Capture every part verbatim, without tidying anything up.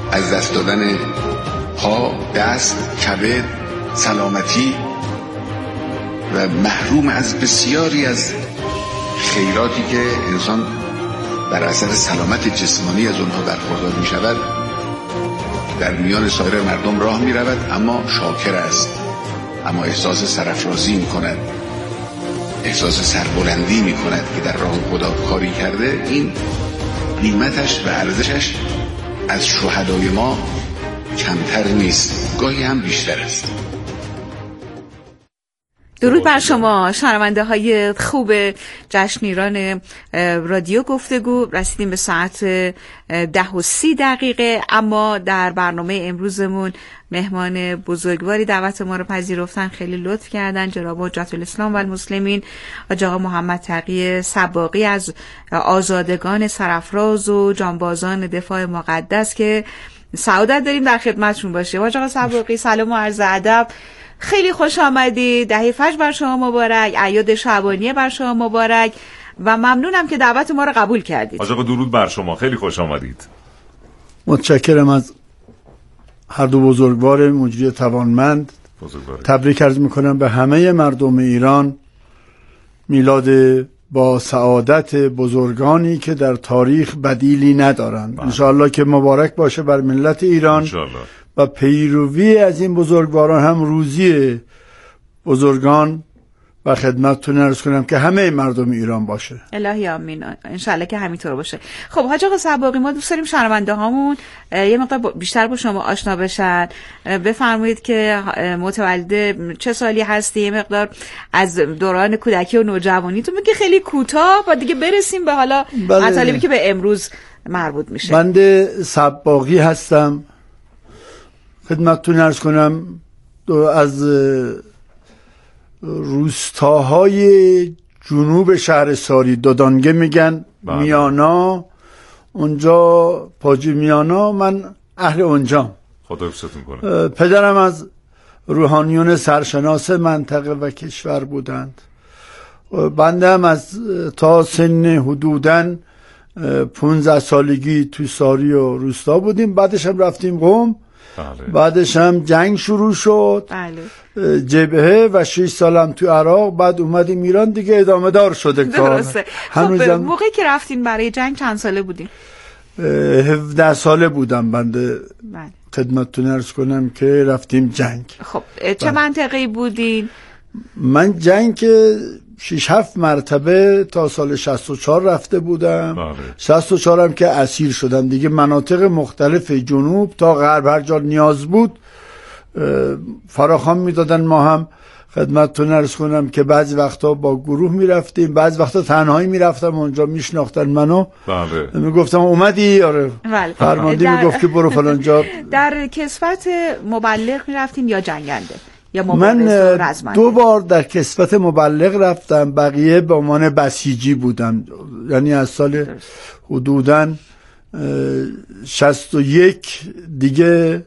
از دست دادن پا، دست، کبد، سلامتی و محروم از بسیاری از خیراتی که انسان بر اثر سلامت جسمانی از اونها برخوردار می شود، در میان سایر مردم راه می رود اما شاکر است، اما احساس سرافرازی می کند، احساس سربلندی می کند که در راه خدا کاری کرده. این قیمتش و ارزشش از شهدای ما کمتر نیست، گاهی هم بیشتر است. درود بر شما شنونده های خوب جشن ایران رادیو گفتگو. رسیدیم به ساعت ده و سی دقیقه، اما در برنامه امروزمون مهمان بزرگواری دعوت ما رو پذیرفتن، خیلی لطف کردن. جناب حجت الاسلام و المسلمین حاج آقا محمد تقی صباغی از آزادگان سرافراز و جانبازان دفاع مقدس که سعادت داریم در خدمتشون باشیم. حاج آقا صباغی سلام و عرض ادب، خیلی خوش آمدید. دهه فجر بر شما مبارک، اعیاد شعبانیه بر شما مبارک و ممنونم که دعوت ما رو قبول کردید. حاج آقا درود بر شما، خیلی خوش آمدید. متشکرم از هر دو بزرگوار مجری توانمند. بزرگوار. تبریک عرض میکنم به همه مردم ایران میلاد با سعادت بزرگانی که در تاریخ بدیلی ندارند. انشاءالله که مبارک باشه بر ملت ایران انشاءالله. و پیروی از این بزرگواران هم روزی بزرگان و خدمتتون عرض کنم که همه مردم ایران باشه. الهی آمین، انشالله که همینطور باشه. خب حاج آقا صباغی، ما دوست داریم شنونده هامون یه مقدار بیشتر با شما آشنا بشن. بفرمایید که متولد چه سالی هستی، یه مقدار از دوران کودکی و نوجوانیتون بگی، خیلی کوتاه، بعد دیگه برسیم به حالا مطالبی که به امروز مربوط میشه. بنده صباغی هستم، خدمتتون عرض کنم از روستاهای جنوب شهرستاری دودانگه میگن بله. میانا، اونجا پاجی میانا، من اهل اونجام. خدا حفظتون کنه. پدرم از روحانیون سرشناس منطقه و کشور بودند. بنده هم از تا سن حدوداً پونزده سالگی تو ساری و روستا بودیم، بعدش هم رفتیم قم. بله. بعدش هم جنگ شروع شد. بله. جبهه و شش سالم تو عراق، بعد اومدیم ایران دیگه، ادامه دار شده کار. درسته. خب موقعی که رفتین برای جنگ چند ساله بودین؟ هفده ساله بودم بنده. بله. خدمتتون عرض کنم که رفتیم جنگ. خب چه بله. منطقه‌ای بودین؟ من جنگ که شش هفت مرتبه تا سال شصت و چهار رفته بودم. بله. شصت و چهار هم که اسیر شدم دیگه. مناطق مختلف جنوب تا غرب هر جا نیاز بود فراخوان میدادن. ما هم خدمتتون عرض کنم که بعضی وقتا با گروه میرفتیم، بعضی وقتا تنهایی میرفتم، اونجا میشناختن منو. بله. میگفتم اومدی؟ آره. بله. فرماندی در... میگفت که برو فلان جا. در کسوت مبلغ میرفتین یا جنگنده؟ من دو بار در کسوت مبلغ رفتم، بقیه به عنوان بسیجی بودم. یعنی از سال حدوداً شصت و یک دیگه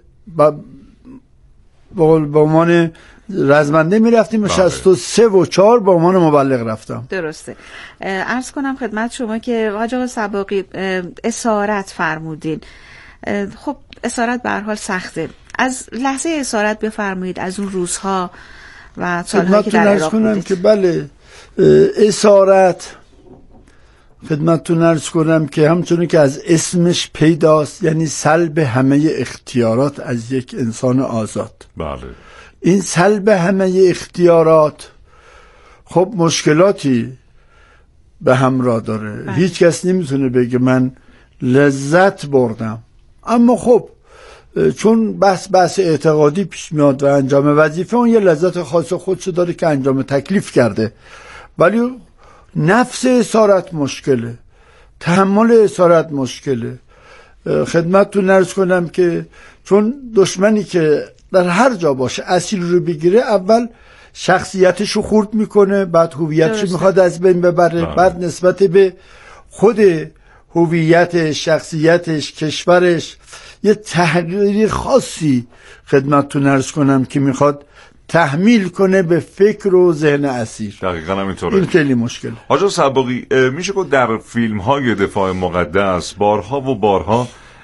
به عنوان رزمنده می رفتیم و شصت و سه و چهار به عنوان مبلغ رفتم. درسته. عرض کنم خدمت شما که حاج آقا صباغی اسارت فرمودین. خب اسارت به هر حال سخته. از لحظه اسارت بفرمایید، از اون روزها و سالهایی که در عراق بودید. که بله، اسارت خدمتتون عرض کنم که همچون که از اسمش پیداست، یعنی سلب همه اختیارات از یک انسان آزاد. بله. این سلب همه اختیارات خب مشکلاتی به همراه داره. بله. هیچ کس نمیتونه بگه من لذت بردم، اما خب چون بحث بحث اعتقادی پیش میاد و انجام وظیفه، اون یه لذت خاص خودشو داره که انجام تکلیف کرده. ولی نفس اسارت مشکله، تحمل اسارت مشکله. خدمتتون عرض کنم که چون دشمنی که در هر جا باشه اسیر رو بگیره، اول شخصیتشو خورد میکنه، بعد هویتشو میخواد از بین ببره، بعد نسبت به خود هویتش، شخصیتش، کشورش یه تحقیری خاصی خدمتتون عرض کنم که میخواد تحمیل کنه به فکر و ذهن اسیر. دقیقاً همینطوره. این خیلی مشکل. حاج صباغی، میشه گفت در فیلم های دفاع مقدس بارها و بارها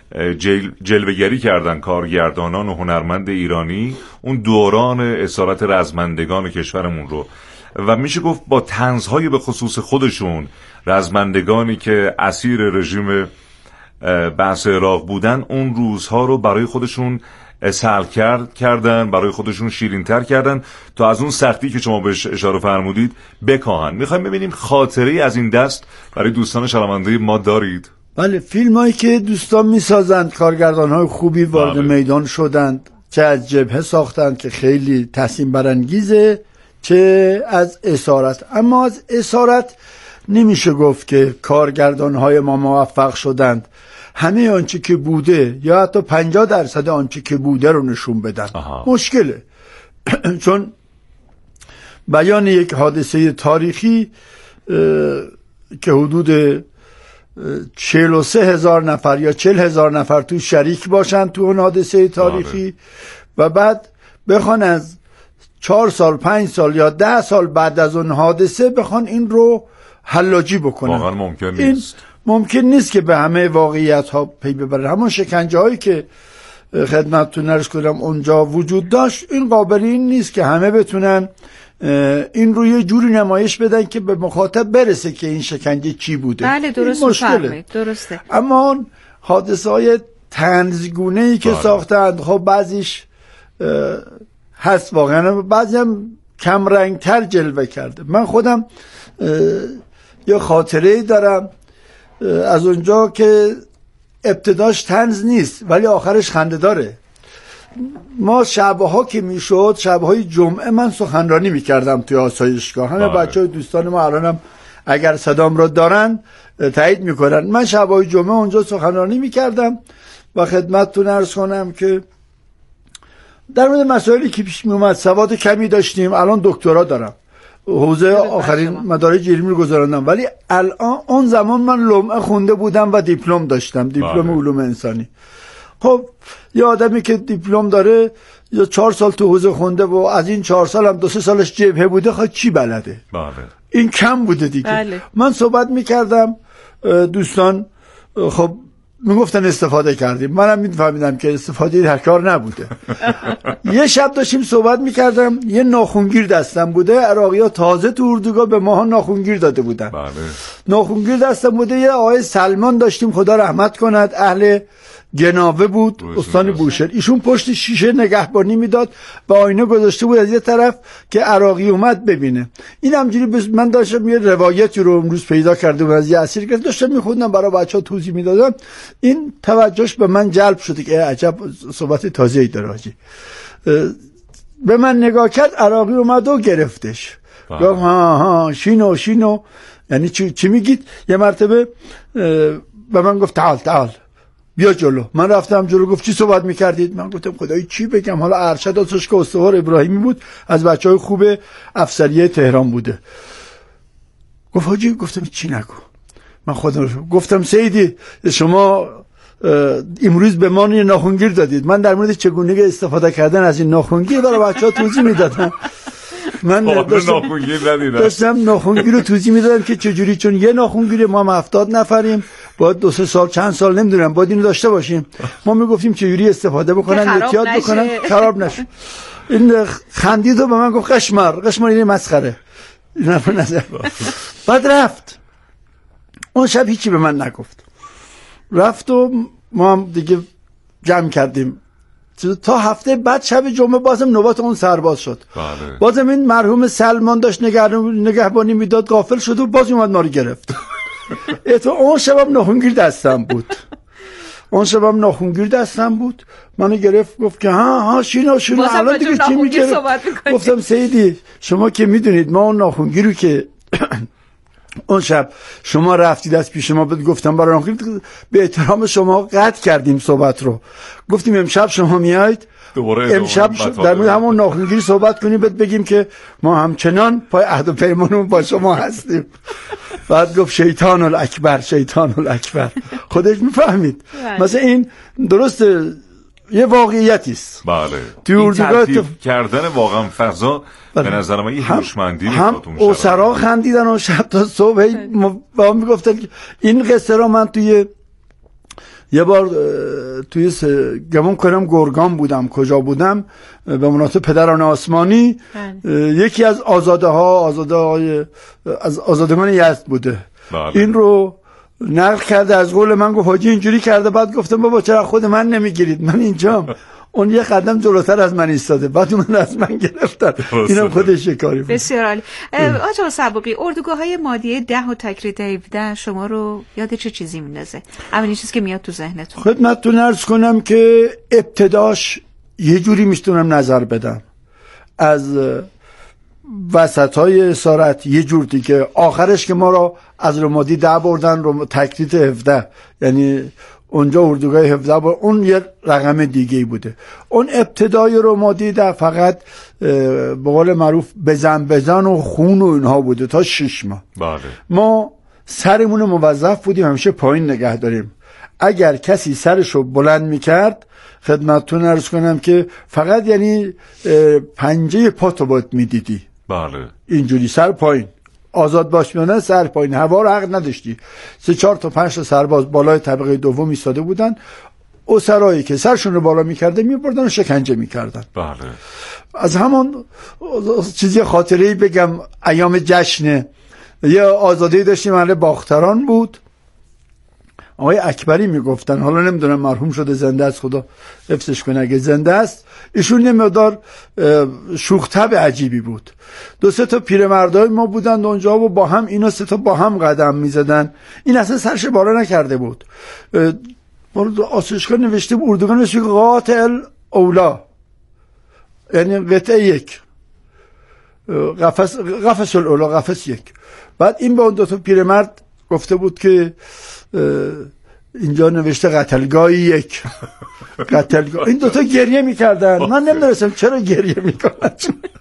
جل... جلوه‌گری کردن کارگردانان و هنرمند ایرانی اون دوران اسارت رزمندگان کشورمون رو، و میشه گفت با طنزهای به خصوص خودشون رزمندگانی که اسیر رژیم بحث عراق بودن اون روزها رو برای خودشون سهل کرد کردن برای خودشون شیرین‌تر کردن تا از اون سختی که شما بهش اشاره فرمودید بکاهن. میخوایم ببینیم خاطره از این دست برای دوستان شنونده ما دارید؟ بله، فیلم هایی که دوستان میسازند، کارگردان های خوبی وارد بله. میدان شدند، چه از جبهه ساختند که خیلی تحسین برانگیزه، چه از اسارت. اما از اسارت نمیشه گفت که کارگردان های ما موفق شدند همه آنچه که بوده یا حتی پنجاه درصد آنچه که بوده رو نشون بدن. آها. مشکله چون بیان یک حادثه تاریخی که حدود چهل و سه هزار نفر یا چهل هزار نفر تو شریک باشن تو اون حادثه تاریخی و بعد بخوان از چهار سال پنج سال یا ده سال بعد از اون حادثه بخوان این رو حلاجی بکنن، واقعا ممکن نیست. این ممکن نیست که به همه واقعیت ها پی ببرن. همون شکنجه هایی که خدمتتون عرض کردم اونجا وجود داشت، این قابل این نیست که همه بتونن این رو یه جوری نمایش بدن که به مخاطب برسه که این شکنجه چی بوده. بله درست فرمایید، درسته. اما اون حادثه های طنزگونه ای که ساختند، خب بعضیش هست واقعا، بعضی هم کم رنگ تر جلوه کرده. من خودم یه خاطره دارم از اونجا که ابتداش طنز نیست ولی آخرش خنده داره. ما شبها که میشد، شبهای جمعه من سخنرانی میکردم توی آسایشگاه. همه بچه های دوستان ما الانم اگر صدام را دارن تایید میکنن. من شبهای جمعه اونجا سخنرانی میکردم و خدمتتون عرض کنم که در مورد مسائلی که پیش میومد سواد کمی داشتیم. الان دکترا دارم، حوزه آخرین مدارج علمی رو گذراندم، ولی الان اون زمان من لمعه خونده بودم و دیپلم داشتم، دیپلم علوم انسانی. خب یه آدمی که دیپلم داره یا چهار سال تو حوزه خونده و از این چهار سال هم دو سه سالش جبهه بوده، خب چی بلده؟ بله. این کم بوده دیگه. بله. من صحبت میکردم، دوستان خب میگفتن استفاده کردیم، منم میفهمیدم که استفاده در کار نبوده. یه شب داشتیم صحبت میکردم، یه ناخونگیر دستم بوده. عراقی‌ها تازه تو اردوگاه به ماها ناخونگیر داده بودن. بله. ناخونگیر دستم بوده. یه آقای سلمان داشتیم، خدا رحمت کند، اهل گناوه بود، استان بوشهر. ایشون پشت شیشه نگهبانی میداد و آینه گذاشته بود از یه طرف که عراقی اومد ببینه. این همجوری بس من داشتم یه روایتی رو امروز پیدا کرده بودم از یه اسیر که داشتم میخوندم برای بچه‌ها توضیح میدادم. این توجهش به من جلب شد که عجب صحبت تازه‌ای داره حاجی. به من نگاه کرد، عراقی اومد و گرفتش. گفت ها ها شینو شینو، یعنی چی, چی میگید؟ یه مرتبه به من گفت تعال تعال بیا جلو. من رفتم جلو. گفت چی صحبت میکردید؟ من گفتم خدایی چی بگم. حالا ارشد آسایشگاه که استوار ابراهیمی بود، از بچهای خوب افسریه تهران بوده. گفت حاجی، گفتم چی نگو. من خودم گفتم سیدی شما امروز به ما یه ناخونگیر دادید، من در مورد چگونگی استفاده کردن از این ناخونگیر برای بچه‌ها توضیح میدادم. من داشتم داشتم ناخونگیر رو توضیح میدادم که چجوری، چون یه ناخونگیر ما هم هفتاد نفریم، باید دو سه سال چند سال نمیدونم باید اینو داشته باشیم. ما میگفتیم چجوری استفاده بکنن، احتیاط بکنن خراب نشه. این خندید و به من گفت قشمر قشمر این مسخره. این حرف نزد. بعد رفت. اون شب هیچی به من نگفت. رفت و ما هم دیگه جمع کردیم. تا هفته بعد شب جمعه بازم نوبت اون سرباز شد. بله. بازم این مرحوم سلمان داشت نگهبانی میداد، غافل شد و باز اومد ما رو گرفت. اتو اون شبم ناخونگیر دستم بود. اون شبم ناخونگیر دستم بود. منو گرفت گفت که ها ها شینو شینو الان دیگه چی میگه؟ گفتم سیدی شما که میدونید ما اون ناخونگیر رو که اون شب شما رفتید از پیش ما بهت گفتم برای ناخونگیر، به احترام شما قطع کردیم صحبت رو. گفتیم امشب شما میایید امشب در مورد همون ناخونگیری صحبت کنیم، بهت بگیم که ما همچنان پای عهد و پیمانمون با شما هستیم. بعد گفت شیطان الاکبر شیطان الاکبر. خودش میفهمید. مثلا این درسته یه واقعیتی است. بله. این ترتیب کردن واقعا فضا به نظر من یه هوشمندی هم اسرا خندیدن و شب تا صبح با میگفتن که این قصه را من توی یه بار توی گمون کنم گرگان بودم، کجا بودم، به مناسبت پدران آسمانی یکی از آزاده ها آزاده های از آزادگان یزد بوده بله. این رو نقل کرده از قول من، گفت حاجی اینجوری کرده. بعد گفتم بابا چرا خود من نمیگیرید، من اینجام. اون یه قدم جلوتر از من ایستاده، بعد من از من گرفتن. اینم خودش کاری بود. بسیار عالی. آقا سباقی، اردوگاه‌های مادیه ده و تکریت هفده شما رو یاد چه چیزی میندازه؟ اولین چیزی که میاد تو ذهنتون. خدمتتون عرض کنم که ابتداش یه جوری میتونم نظر بدم، از وسطای اسارت یه جور دیگه، آخرش که ما رو از رمادی ده بردن رو تکریت هفده، یعنی اونجا اردوگاه هفده بار، اون یه رقم دیگه بوده. اون ابتدای رمادی ده فقط به قول معروف بزن بزن و خون و اینها بوده تا شش ماه. بله. ما سرمون موظف بودیم همیشه پایین نگه داریم. اگر کسی سرشو بلند میکرد خدمتتون عرض کنم که فقط یعنی پنجه پاتو باید میدیدی. بله. اینجوری سر پایین، آزاد باش میانه سر پایین، هوا رو حق نداشتی. سه چهار تا پنج تا سرباز بالای طبقه دوم ایستاده بودن، اسرایی که سرشون رو بالا میکرده میبردن و شکنجه میکردن. بله. از همون چیزی خاطره‌ای بگم، ایام جشن یه آزادی داشتیم، محل باختران بود، آقای اکبری میگفتن، حالا نمیدونم مرحوم شده زنده است، خدا حفظش کنه اگه زنده است. ایشون یه مقدار شوخ طبع عجیبی بود. دو سه تا پیرمردای ما بودن اونجا و با هم اینا سه تا با هم قدم میزدن. این اصلا سرش بالا نکرده بود. بالا آسایشگاه نوشته بود، اردوگاه نوشته قاتل اولا، یعنی قطعه یک، قفس قفس الاولا، قفس یک. بعد این با اون دو تا پیرمرد گفته بود که اینجا نوشته قتلگاه یک، قتلگاه. این دوتا گریه میکردن، من نمیدونستم چرا گریه میکنن،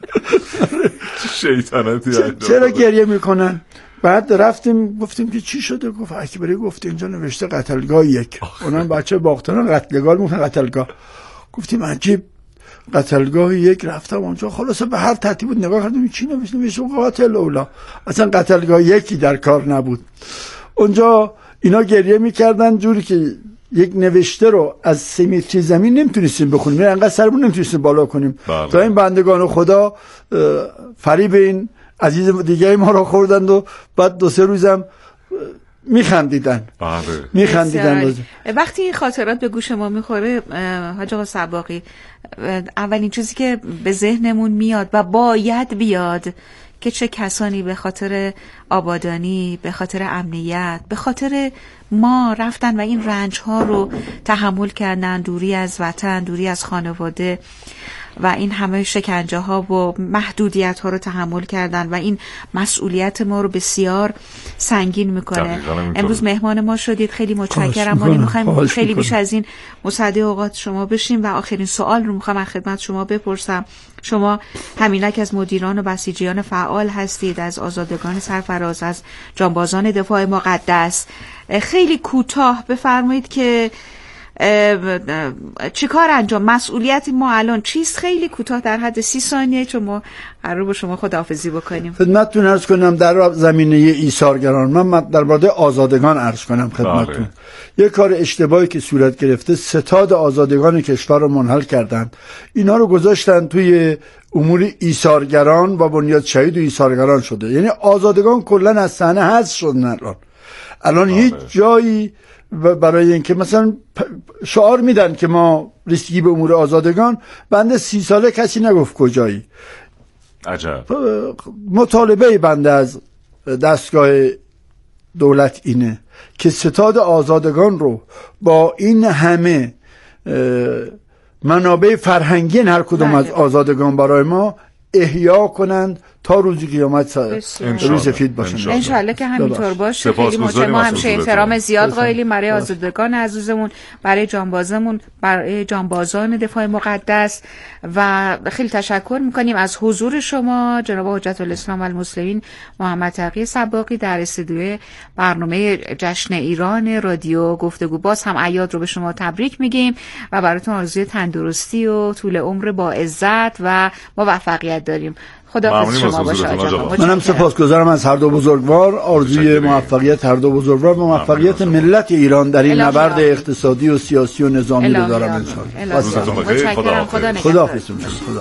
شیطنتی چرا گریه میکنن. بعد رفتیم گفتیم که چی شده، گفت اکبری گفت اینجا نوشته قتلگاه یک، اونم بچه باختران قتلگاه میگن قتلگاه. گفتیم عجیب، قتلگاه یک. رفتم اونجا، خلاصه به هر ترتیب بود نگاه کردم چی نوشته، نوشته قاتل اولا، اصلا قتلگاه یکی در کار نبود. اونجا اینا گریه میکردن جوری که یک نوشته رو از سه متر زمین نمیتونستیم بخونیم، یعنی انقدر سرمون نمیتونستیم بالا کنیم. بله. تا این بندگان خدا فریب این عزیز دیگه ما رو خوردند و بعد دو سه روزم میخندیدن. بله. میخندیدن. وقتی این خاطرات به گوش ما میخوره حاج آقا سباقی، اولین چیزی که به ذهنمون میاد و باید بیاد که چه کسانی به خاطر آبادانی، به خاطر امنیت، به خاطر ما رفتن و این رنج ها رو تحمل کردن، دوری از وطن، دوری از خانواده و این همه شکنجه ها و محدودیت ها رو تحمل کردن و این مسئولیت ما رو بسیار سنگین میکنه. امروز مهمان ما شدید، خیلی متشکرم. ما میخوایم خیلی بیش از این مصدق اوقات شما بشیم و آخرین سوال رو میخوام از خدمت شما بپرسم. شما همینک از مدیران و بسیجیان فعال هستید، از آزادگان سرفراز، از جانبازان دفاع مقدس. خیلی کوتاه بفرمایید که چی کار انجام، مسئولیت ما الان چیست؟ خیلی کوتاه در حد سی ثانیه، چون ما قرار با شما خداحافظی بکنیم. خدمتتون عرض کنم در زمینه ایثارگران، من در مورد آزادگان عرض کنم خدمتتون. یک کار اشتباهی که صورت گرفته، ستاد آزادگان کشور رو منحل کردند، اینا رو گذاشتن توی امور ایثارگران و بنیاد شهید و ایثارگران شده، یعنی آزادگان کلا از صحنه حذف شدن. الان الان هیچ جایی برای اینکه مثلا شعار میدن که ما رسیدگی به امور آزادگان، بنده سی ساله کسی نگفت کجایی. عجب. مطالبه بنده از دستگاه دولت اینه که ستاد آزادگان رو با این همه منابع فرهنگی هر کدوم از آزادگان برای ما احیا کنند تا روز قیامت روز سفید باشن. انشالله که همینطور باشه. خیلی متشکرم. ما همیشه احترام زیاد قائلیم برای آزادگان عزیزمون، برای جانبازمون، برای جانبازان دفاع مقدس و خیلی تشکر میکنیم از حضور شما جناب حجت الاسلام و المسلمین محمد تقی سباقی در استودیو برنامه جشن ایران رادیو گفتگو. باز هم عیاد رو به شما تبریک میگیم و براتون آرزوی تندرستی و طول عمر با عزت و موفقیت داریم. خداحافظ شما باشه آقا. منم سپاسگزارم از هر دو بزرگوار. آرزوی موفقیت هر دو بزرگوار و موفقیت ملت ایران در این نبرد اقتصادی و سیاسی و نظامی رو دارم انشاءالله. متشکرم. خدا نگهدار. خداحافظ خدا.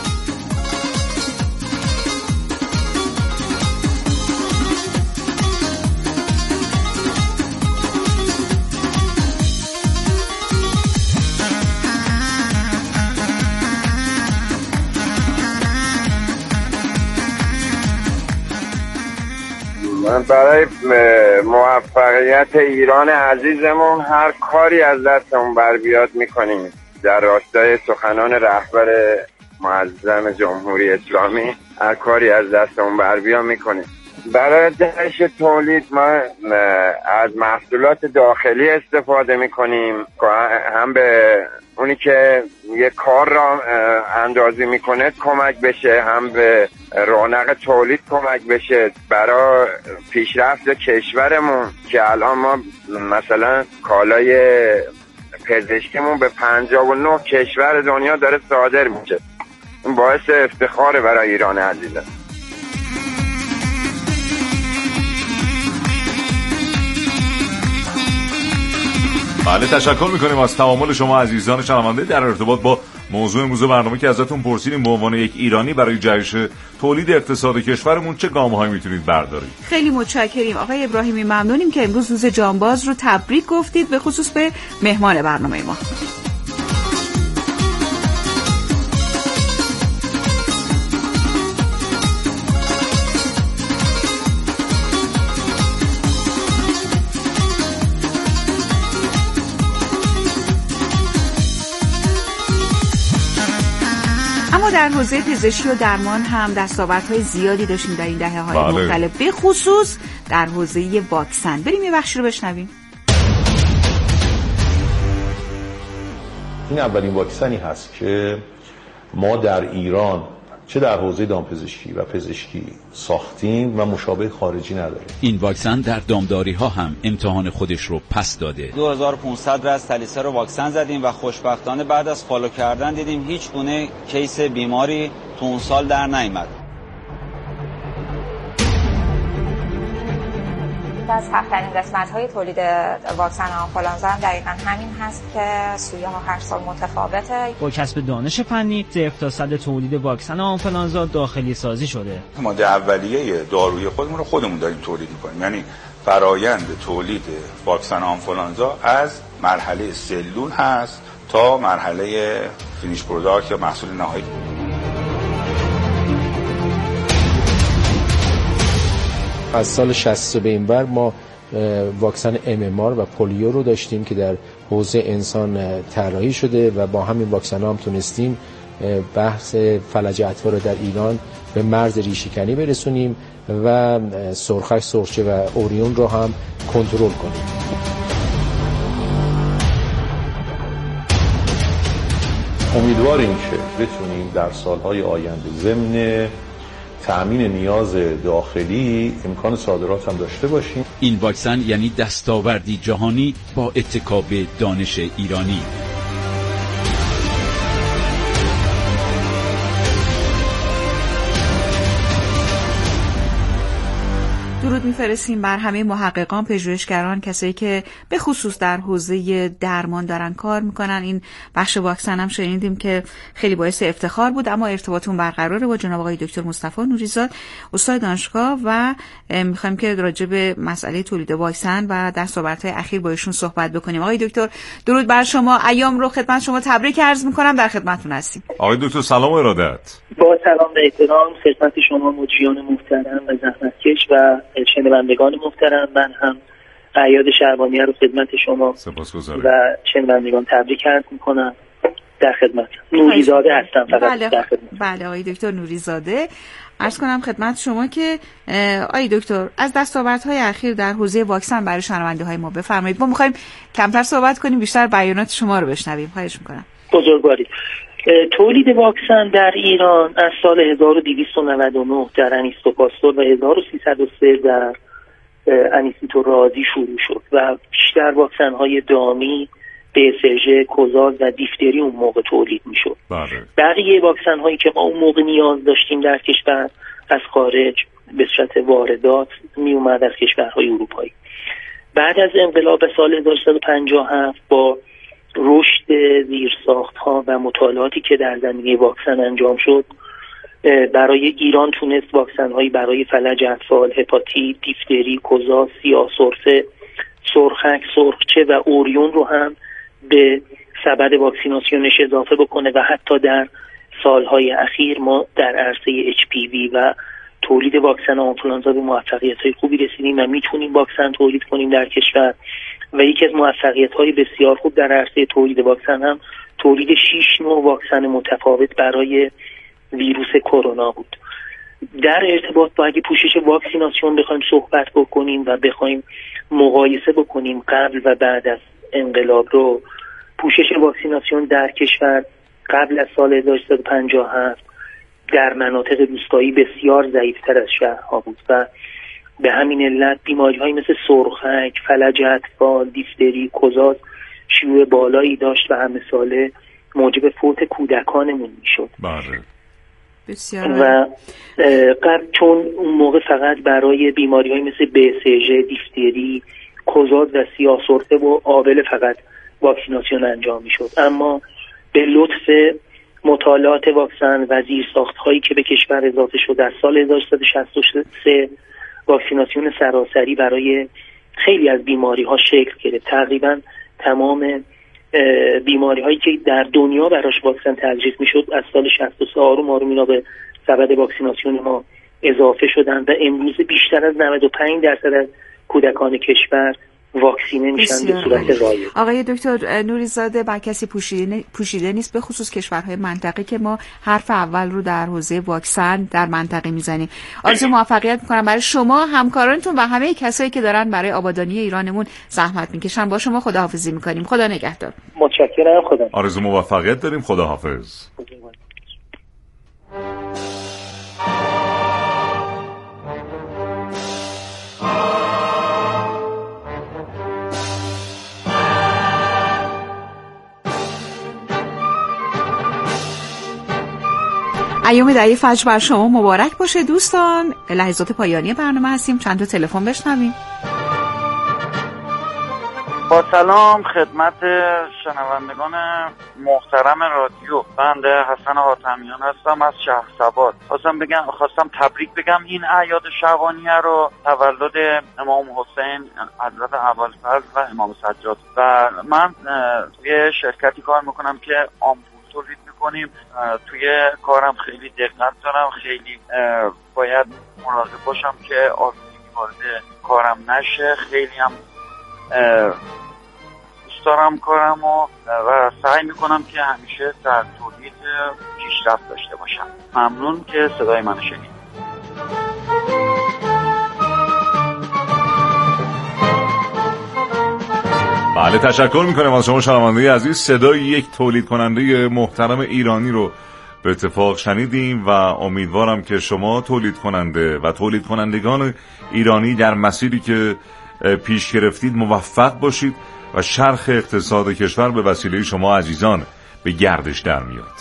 برای موفقیت ایران عزیزمون هر کاری از دستمون بر بیاد میکنیم. در راستای سخنان رهبر معظم جمهوری اسلامی هر کاری از دستمون بر بیاد میکنیم. برای جهش تولید ما از محصولات داخلی استفاده میکنیم، هم به اونی که یه کار را اندازی میکنه کمک بشه، هم به رونق تولید کمک بشه برای پیشرفت کشورمون که الان ما مثلا کالای پزشکیمون به پنجاه و نه کشور دنیا داره صادر میشه. این باعث افتخار برای ایران عزیزه. بله، تشکر میکنیم از تمامی شما عزیزان شنونده در ارتباط با موضوع امروز برنامه که ازتون پرسیدیم به عنوان یک ایرانی برای جهش تولید اقتصاد کشورمون چه گام‌هایی میتونید بردارید. خیلی متشکریم آقای ابراهیمی، ممنونیم که امروز روز جانباز رو تبریک گفتید، به خصوص به مهمان برنامه ما. اما در حوزه پزشکی و درمان هم دستاوردهای زیادی داشتیم در این دهه‌های بله. مختلف، به خصوص در حوزه واکسن. بریم یه بخشی رو بشنویم. این اولین واکسنی هست که ما در ایران چه در حوزه دامپزشکی و پزشکی ساختیم و مشابه خارجی نداریم. این واکسن در دامداری ها هم امتحان خودش رو پس داده. دو هزار و پانصد رس تلیسه رو واکسن زدیم و خوشبختانه بعد از فالو کردن دیدیم هیچ گونه کیس بیماری تو اون سال در نیامد. از سخت‌ترین قسمت‌های تولید واکسن آنفولانزا هم دقیقاً همین هست که سویه‌ها هر سال متفاوته. با کسب دانش فنی صفر تا صد تولید واکسن آنفولانزا داخلی سازی شده. ماده اولیه داروی خودمون رو خودمون داریم تولید می‌کنیم، یعنی فرایند تولید واکسن آنفولانزا از مرحله سلول هست تا مرحله فینیش پروداکت یا محصول نهایی. از سال شصت به این ور ما واکسن ام ام آر و پولیو رو داشتیم که در حوزه انسان طراحی شده و با همین واکسن ها هم تونستیم بحث فلج اطفال رو در ایران به مرز ریشه‌کنی برسونیم و سرخک، سرخچه و اوریون رو هم کنترل کنیم. امیدواریم که بتونیم در سالهای آینده ضمن تأمین نیاز داخلی امکان صادرات هم داشته باشیم. این واکسن یعنی دستاوردی جهانی با اتکا به دانش ایرانی. درود میفرستیم بر همه محققان، پژوهشگران، کسایی که به خصوص در حوزه درمان دارن کار میکنن. این بخش واکسن هم شنیدیم که خیلی باعث افتخار بود. اما ارتباطمون برقراره با جناب آقای دکتر مصطفی نوریزاد، استاد دانشگاه، و میخوایم که راجع به مسئله تولید واکسن و دستاوردهای اخیر با ایشون صحبت بکنیم. آقای دکتر درود بر شما، ایام رو خدمت شما تبریک عرض میکنم، در خدمتتون هستیم. آقای دکتر سلام و ارادت. با سلام و احترام خدمت شما مجریان محترم و زحمتکش و شنوندگان محترم. من هم اعیاد شهربانیه رو خدمت شما و شنوندگان تبریک عرض میکنم. در خدمت نوریزاده هستم فقط. بله, در خدمت. بله آقای دکتر نوریزاده، عرض کنم خدمت شما که آقای دکتر از دستاوردهای اخیر در حوزه واکسن برای شنونده های ما بفرمایید. ما میخوایم کمتر صحبت کنیم، بیشتر بیانات شما رو بشنویم. خواهش میکنم. بزرگوارید. تولید واکسن در ایران از سال هزار و دویست و نود و نه در انیستوپاستور و هزار و سیصد و سه در انیستو رازی شروع شد و بیشتر واکسن های دامی به سژ، کوزاز و دیفتری اون موقع تولید میشد. بله. بقیه واکسن هایی که ما اون موقع نیاز داشتیم در کشور از خارج به صورت واردات می اومد از کشورهای اروپایی. بعد از انقلاب سال هزار و سیصد و پنجاه و هفت با رشد زیرساخت‌ها و مطالعاتی که در زمینه واکسن انجام شد، برای ایران تونست واکسن‌هایی برای فلج اطفال، هپاتیت، دیفتری، کوزا، سیاه سرفه، سرخک، سرخچه و اوریون رو هم به سبد واکسیناسیونش اضافه بکنه و حتی در سالهای اخیر ما در عرصه اچ پی وی و تولید واکسن آنفولانزا به موفقیت‌های خوبی رسیدیم و میتونیم واکسن تولید کنیم در کشور. و یکی از موفقیت‌های بسیار خوب در عرصه تولید واکسن هم تولید شش نوع واکسن متفاوت برای ویروس کرونا بود. در ارتباط با اگه پوشش واکسیناسیون بخوایم صحبت بکنیم و بخوایم مقایسه بکنیم قبل و بعد از انقلاب رو، پوشش واکسیناسیون در کشور قبل از سال هزار و سیصد و پنجاه و هفت در مناطق روستایی بسیار ضعیف‌تر از شهرها بود و به همین علت بیماری‌هایی مثل سرخک، فلج اطفال، دیفتری، کوزاز شیوع بالایی داشت و همه ساله موجب فوت کودکانمون میشد. بله. بسیار. و قبل چون اون موقع فقط برای بیماری‌هایی مثل به سژ، دیفتری، کوزاز و سیاه سرفه و آبله فقط واکسیناسیون انجام میشد، اما به لطف مطالعات واکسن و زیرساخت‌هایی که به کشور اضافه شد در سال هزار و سیصد و شصت و سه واکسیناسیون سراسری برای خیلی از بیماری‌ها شکل گرفت. تقریباً تمام بیماری‌هایی که در دنیا براش واکسن تجویز میشد از سال شصت و سه آروم آروم اینا به سبد واکسیناسیون ما اضافه شدن و امروز بیشتر از نود و پنج درصد از کودکان کشور واکسینه میشن به صورت رایج. آقای دکتر نوری‌زاده، بر کسی پوشیده پوشیده نیست، به خصوص کشورهای منطقه، که ما حرف اول رو در حوزه واکسن در منطقه میزنیم. آرزوی موفقیت میکنم برای شما، همکارانتون و همه کسایی که دارن برای آبادانی ایرانمون زحمت میکشن. با شما خداحافظی میکنیم. خدا نگهدار. متشکرم. خدا. آرزو موفقیت داریم. خداحافظ. ایام دعی فجر بر شما مبارک باشه دوستان. لحظات پایانی برنامه هستیم، چند تا تلفن بشنویم. با سلام خدمت شنوندگان محترم رادیو، بنده حسن حاتمیان هستم از شهرسواد. خواستم بگم خواستم تبریک بگم این اعیاد شعبانیه رو تولد امام حسین حضرت ابوالفضل و امام سجاد. و من توی شرکتی کار میکنم که آمپول تولید میکنیم. توی کارم خیلی دقت دارم، خیلی باید مراقب باشم که آلودگی وارد کارم نشه. خیلی هم دوست دارم کارم و, و سعی میکنم که همیشه در تولید پیشرفت داشته باشم. ممنون که صدای من شنید. بله، تشکر میکنم از شما شنونده عزیز. صدای یک تولید کننده محترم ایرانی رو به اتفاق شنیدیم و امیدوارم که شما تولید کننده و تولید کنندگان ایرانی در مسیری که پیش گرفتید موفق باشید و چرخ اقتصاد کشور به وسیله شما عزیزان به گردش در میاد.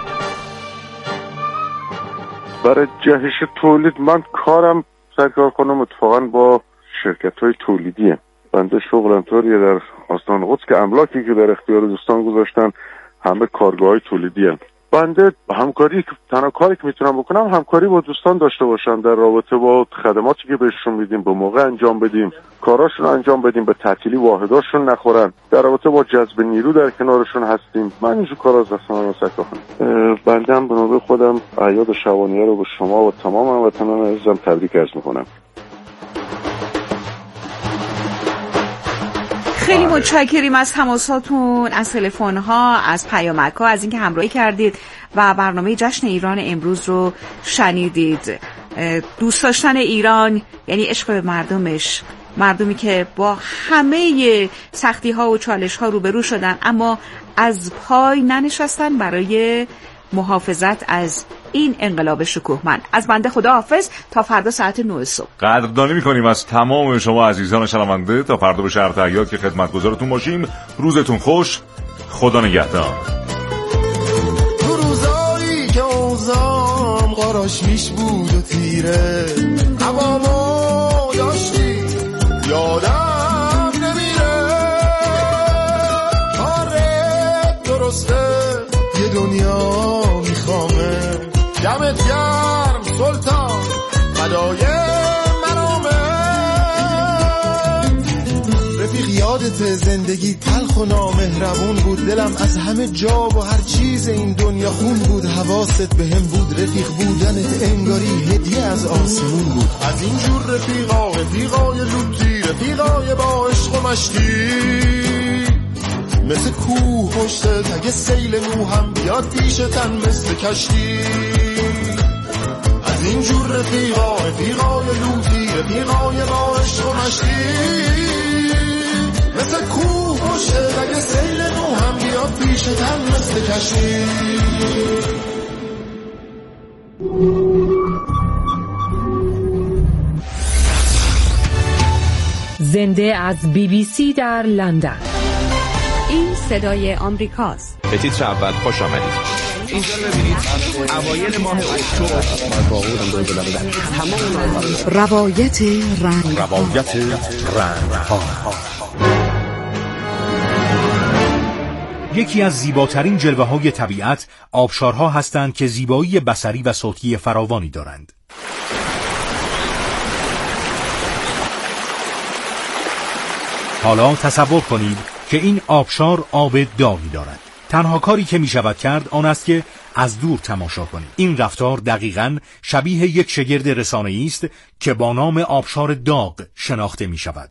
برای جهش تولید من کارم سرکار کنم اتفاقا با شرکت های تولیدیه. بنده شغلم طوریه در آستان قدس که املاکی که در اختیار دوستان گذاشتن همه کارگاه های تولیدی هستند. بنده همکاری تنها کاری که میتونم بکنم همکاری با دوستان داشته باشم در رابطه با خدماتی که بهشون میدیم به موقع انجام بدیم، کاراشون انجام بدیم، به تعطیلی واحداشون نخورن، در رابطه با جذب نیرو در کنارشون هستیم. من اینجور کار از دست من مسکر کنم. بنده هم به نوبه خودم اعیاد شعبانیه رو به شما و تمام هموطنان عزیزم تبریک عرض میکنم. خیلی متشکریم از تماساتون، از تلفن‌ها، از پیامک‌ها، از اینکه همراهی کردید و برنامه جشن ایران امروز رو شنیدید. دوست داشتن ایران یعنی عشق به مردمش، مردمی که با همه سختی‌ها و چالش‌ها روبرو شدن اما از پای ننشستن برای محافظت از این انقلاب شکوهمند. از بنده خدا حافظ تا فردا ساعت نه صبح. قدردانی می‌کنیم از تمام شما عزیزان شنونده. تا فردا به شرط حیات که خدمتگزارتون باشیم. روزتون خوش. خدا نگهدار. تو روزایی که اوزام قراش میش بود و تیره هوامو داشتی یادم نمیره. آره درسته یه دنیا میخوامه دمت گرم سلطان فدای مرامه. رفیق یادت زندگی تلخ و نامهربون بود، دلم از همه جا و هر چیز این دنیا خون بود. حواست به هم بود، رفیق بودنت انگاری هدیه از آسمون بود. از اینجور رفیقا رفیقای لوتی، رفیقای با عشق و مشتی، مثل کوه پشت تگ سیل نو هم بیاد پیشتن مثل کشتی. از اینجور رفیقا رفیقای لوتی، رفیقای با عشق و مشتی، مثل کوه پشت تگ سیل نو هم بیاد پیشتن مثل کشتی. زنده از بی بی سی در لندن. این صدای آمریکاست. به تیتر اول خوش آمدید. اینجا ببینید اوایل ماه اکتبر روایت رنگ روایت رنگ ها. یکی از زیباترین جلوه های طبیعت آبشارها هستند که زیبایی بصری و صوتی فراوانی دارند. حالا تصور کنید که این آبشار آب داغی دارد. تنها کاری که می شود کرد آن است که از دور تماشا کنید. این رفتار دقیقاً شبیه یک شگرد رسانه‌ای است که با نام آبشار داغ شناخته می شود.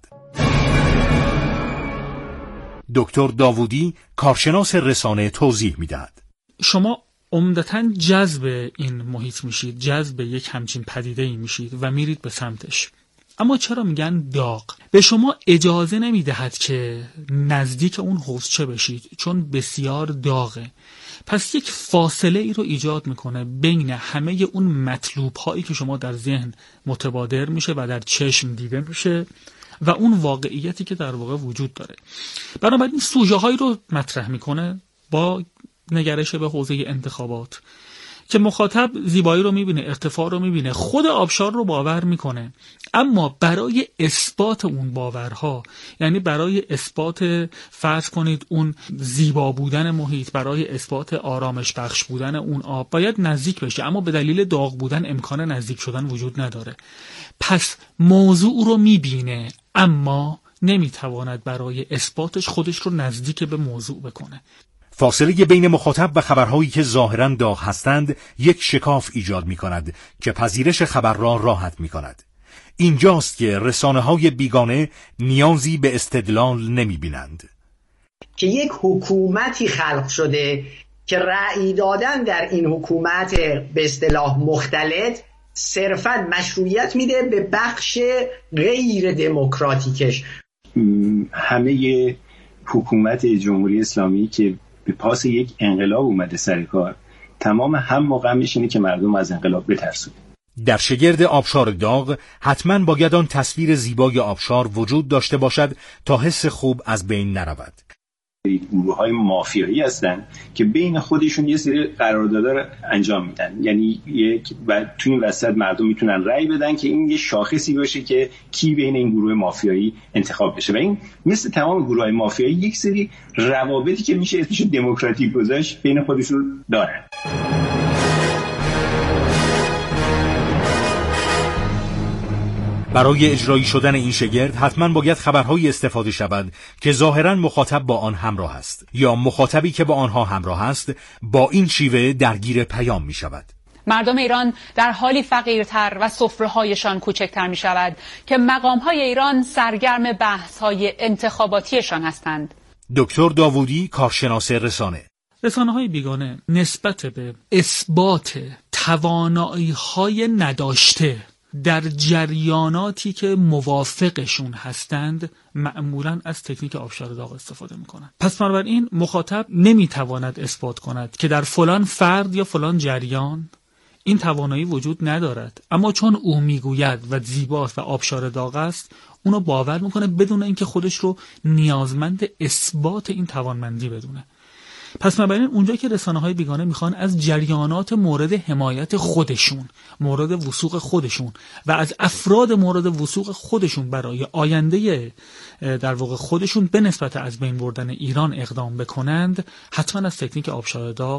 دکتر داوودی کارشناس رسانه توضیح می دهد. شما عمدتاً جذب این محیط میشید، جذب یک همچین پدیده‌ای میشید و میرید به سمتش. اما چرا میگن داغ؟ به شما اجازه نمیدهد که نزدیک اون حوضچه بشید چون بسیار داغه. پس یک فاصله ای رو ایجاد میکنه بین همه اون مطلوب هایی که شما در ذهن متبادر میشه و در چشم دیده میشه و اون واقعیتی که در واقع وجود داره. بنابراین سوژه هایی رو مطرح میکنه با نگرش به حوزه انتخابات که مخاطب زیبایی رو میبینه، ارتفاع رو میبینه، خود آبشار رو باور میکنه. اما برای اثبات اون باورها، یعنی برای اثبات فرض کنید اون زیبا بودن محیط، برای اثبات آرامش بخش بودن اون آب باید نزدیک بشه، اما به دلیل داغ بودن امکان نزدیک شدن وجود نداره. پس موضوع رو میبینه اما نمیتواند برای اثباتش خودش رو نزدیک به موضوع بکنه. فاصله بین مخاطب و خبرهایی که ظاهراً داغ هستند یک شکاف ایجاد می کند که پذیرش خبر را راحت می کند. اینجاست که رسانه‌های بیگانه نیازی به استدلال نمی بینند. که یک حکومتی خلق شده که رأی دادن در این حکومت به اصطلاح مختلط صرفاً مشروعیت میده به بخش غیر دموکراتیکش. همه حکومت جمهوری اسلامی که به پاس یک انقلاب اومده سر کار، تمام هم و غمش اینه که مردم از انقلاب بترسونه. در شگرد آبشار داغ حتما باید آن تصویر زیبای آبشار وجود داشته باشد تا حس خوب از بین نرود. گروه های مافیایی هستن که بین خودشون یه سری قراردادها رو انجام میدن، یعنی یک و تو این وسط مردم میتونن رأی بدن که این یه شاخصی باشه که کی بین این گروه مافیایی انتخاب بشه و این مثل تمام گروه های مافیایی یک سری روابطی که میشه اسمش دموکراتیک گذاشت بین خودشون دارن. برای اجرایی شدن این شگرد حتما باید خبرهایی استفاده شود که ظاهراً مخاطب با آن همراه است یا مخاطبی که با آنها همراه است با این شیوه درگیر پیام می شود. مردم ایران در حالی فقیرتر و سفره‌هایشان کوچکتر می شود که مقام‌های ایران سرگرم بحث‌های انتخاباتیشان هستند. دکتر داوودی کارشناس رسانه. رسانه‌های بیگانه نسبت به اثبات توانایی‌های نداشته در جریاناتی که موافقشون هستند معمولاً از تکنیک آبشار داغ استفاده میکنن. پس بنابراین مخاطب نمیتواند اثبات کند که در فلان فرد یا فلان جریان این توانایی وجود ندارد، اما چون او میگوید و زیباست و آبشار داغ است، اونو باور میکنه بدون اینکه خودش رو نیازمند اثبات این توانمندی بدونه. پس بنابراین اونجا که رسانه‌های بیگانه میخوان از جریانات مورد حمایت خودشون، مورد وثوق خودشون و از افراد مورد وثوق خودشون برای آینده در واقع خودشون به نسبت از بین بردن ایران اقدام بکنند، حتما از تکنیک آبشار داغ